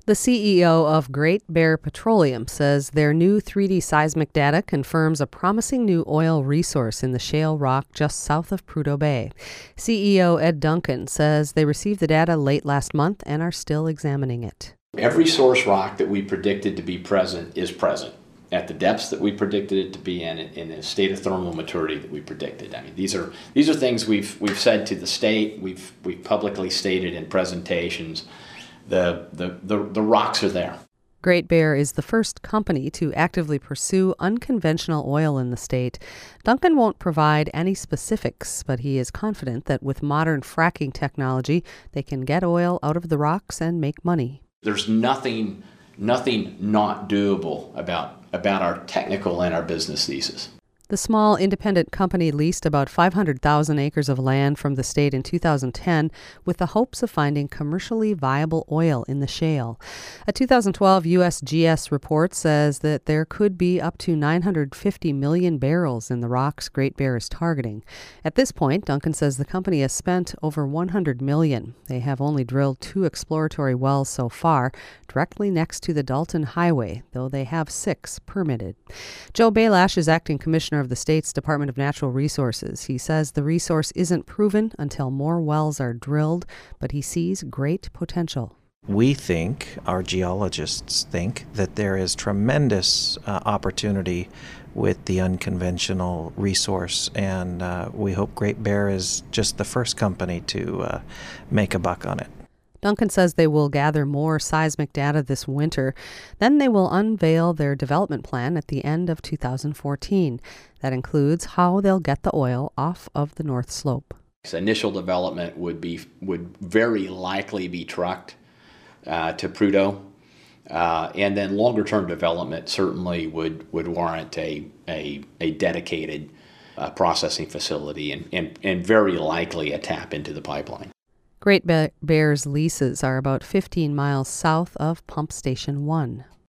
The CEO of Great Bear Petroleum says their new 3D seismic data confirms a promising new oil resource in the shale rock just south of Prudhoe Bay. CEO Ed Duncan says they received the data late last month and are still examining it. Every source rock that we predicted to be present is present at the depths that we predicted it to be in the state of thermal maturity that we predicted. I mean, these are things we've said to the state, we've publicly stated in presentations. The rocks are there. Great Bear is the first company to actively pursue unconventional oil in the state. Duncan won't provide any specifics, but he is confident that with modern fracking technology, they can get oil out of the rocks and make money. There's nothing not doable about our technical and our business thesis. The small independent company leased about 500,000 acres of land from the state in 2010 with the hopes of finding commercially viable oil in the shale. A 2012 USGS report says that there could be up to 950 million barrels in the rocks Great Bear is targeting. At this point, Duncan says the company has spent over $100 million. They have only drilled 2 exploratory wells so far, directly next to the Dalton Highway, though they have 6 permitted. Joe Bailash is acting commissioner of the state's Department of Natural Resources. He says the resource isn't proven until more wells are drilled, but he sees great potential. We think, our geologists think, that there is tremendous opportunity with the unconventional resource, and we hope Great Bear is just the first company to make a buck on it. Duncan says they will gather more seismic data this winter. Then they will unveil their development plan at the end of 2014. That includes how they'll get the oil off of the North Slope. Initial development would very likely be trucked to Prudhoe, and then longer-term development certainly would warrant a dedicated processing facility and very likely a tap into the pipeline. Great Bear's leases are about 15 miles south of Pump Station 1.